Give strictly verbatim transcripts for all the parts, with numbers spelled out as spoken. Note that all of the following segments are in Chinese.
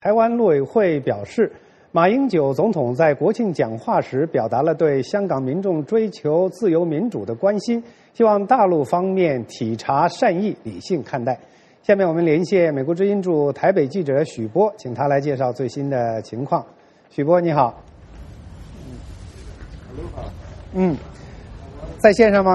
台湾陆委会表示，马英九总统在国庆讲话时表达了对香港民众追求自由民主的关心，希望大陆方面体察善意，理性看待。下面我们连线美国之音驻台北记者许波，请他来介绍最新的情况。许波，你好。嗯，在线上吗？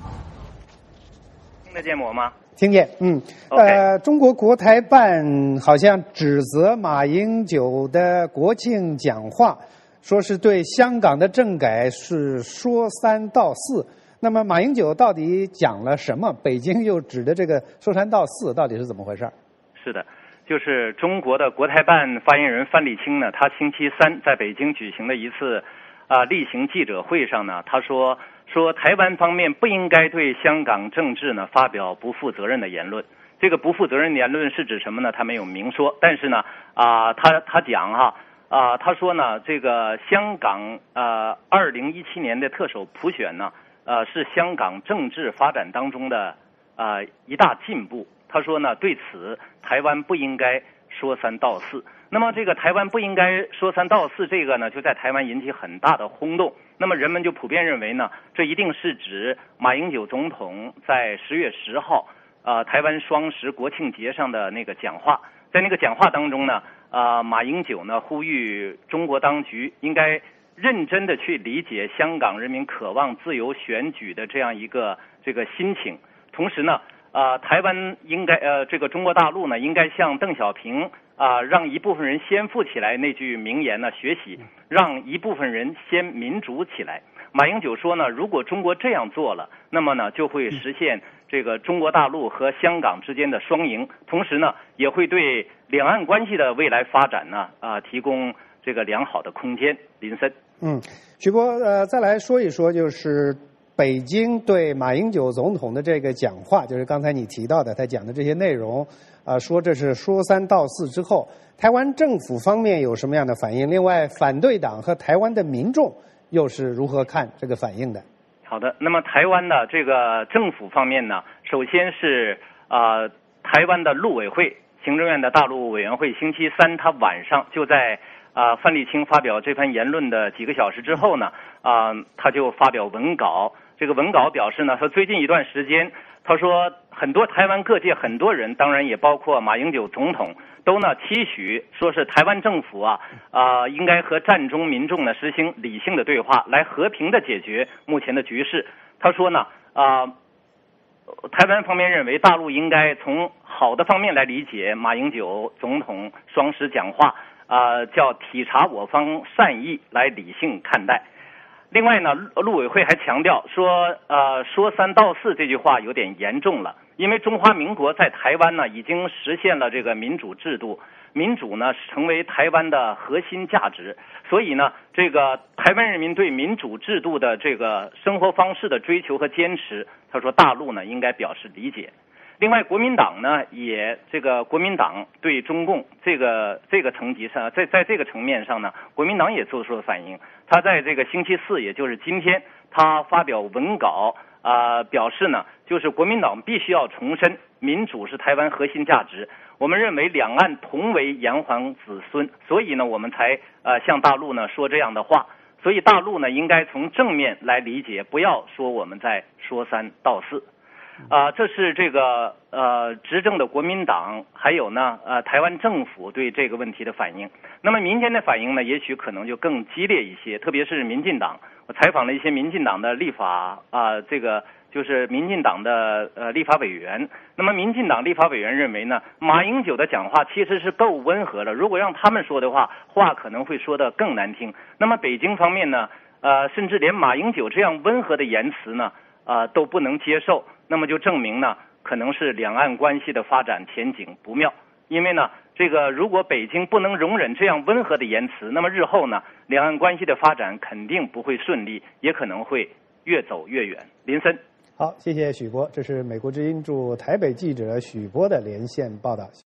听得见我吗？ 听见，嗯， okay. 呃，中国国台办好像指责马英九的国庆讲话，说是对香港的政改是说三道四。那么马英九到底讲了什么？北京又指的这个说三道四，到底是怎么回事？ 是的，就是中国的国台办发言人范立清呢，他星期三在北京举行的一次啊、呃、例行记者会上呢，他说。说台湾方面不应该对香港政治呢发表不负责任的言论。这个不负责任的言论是指什么呢？他没有明说，但是呢，啊、呃，他他讲哈啊、呃，他说呢，这个香港呃二零一七年的特首普选呢，呃是香港政治发展当中的呃一大进步。他说呢，对此台湾不应该说三道四。那么这个台湾不应该说三道四，这个呢就在台湾引起很大的轰动。那么人们就普遍认为呢，这一定是指马英九总统在十月十号，呃，台湾双十国庆节上的那个讲话。在那个讲话当中呢，呃，马英九呢呼吁中国当局应该认真的去理解香港人民渴望自由选举的这样一个这个心情。同时呢，呃，台湾应该呃，这个中国大陆呢应该向邓小平。啊、呃，让一部分人先富起来那句名言呢学习，让一部分人先民主起来。马英九说呢，如果中国这样做了，那么呢就会实现这个中国大陆和香港之间的双赢，同时呢也会对两岸关系的未来发展呢啊、呃、提供这个良好的空间。林森， 嗯，许波，呃，再来说一说，就是北京对马英九总统的这个讲话，就是刚才你提到的他讲的这些内容。啊，说这是说三道四之后，台湾政府方面有什么样的反应？另外，反对党和台湾的民众又是如何看这个反应的？ 好的，那么台湾的这个政府方面呢，首先是呃台湾的陆委会行政院的大陆委员会，星期三他晚上就在啊、呃、范立清发表这番言论的几个小时之后呢，啊、呃、他就发表文稿。这个文稿表示呢，说最近一段时间。他说，很多台湾各界很多人，当然也包括马英九总统，都呢期许说是台湾政府啊啊、呃、应该和战中民众呢实行理性的对话，来和平的解决目前的局势。他说呢啊、呃，台湾方面认为大陆应该从好的方面来理解马英九总统双十讲话啊、呃，叫体察我方善意，来理性看待。另外呢，陆委会还强调说，呃，说三道四这句话有点严重了，因为中华民国在台湾呢已经实现了这个民主制度，民主呢成为台湾的核心价值，所以呢，这个台湾人民对民主制度的这个生活方式的追求和坚持，他说大陆呢应该表示理解。另外，国民党呢也这个国民党对中共这个这个层级上，在在这个层面上呢，国民党也做出了反应。他在这个星期四，也就是今天，他发表文稿啊、呃，表示呢，就是国民党必须要重申民主是台湾核心价值。我们认为两岸同为炎黄子孙，所以呢，我们才呃向大陆呢说这样的话。所以大陆呢应该从正面来理解，不要说我们在说三道四。啊、呃，这是这个呃执政的国民党，还有呢呃台湾政府对这个问题的反应。那么民间的反应呢，也许可能就更激烈一些，特别是民进党。我采访了一些民进党的立法啊、呃，这个就是民进党的呃立法委员。那么民进党立法委员认为呢，马英九的讲话其实是够温和了，如果让他们说的话，话可能会说得更难听。那么北京方面呢，呃，甚至连马英九这样温和的言辞呢，呃都不能接受。那么就证明呢，可能是两岸关系的发展前景不妙。因为呢，这个如果北京不能容忍这样温和的言辞，那么日后呢，两岸关系的发展肯定不会顺利，也可能会越走越远。林森， 好，谢谢许波，这是美国之音驻台北记者许波的连线报道。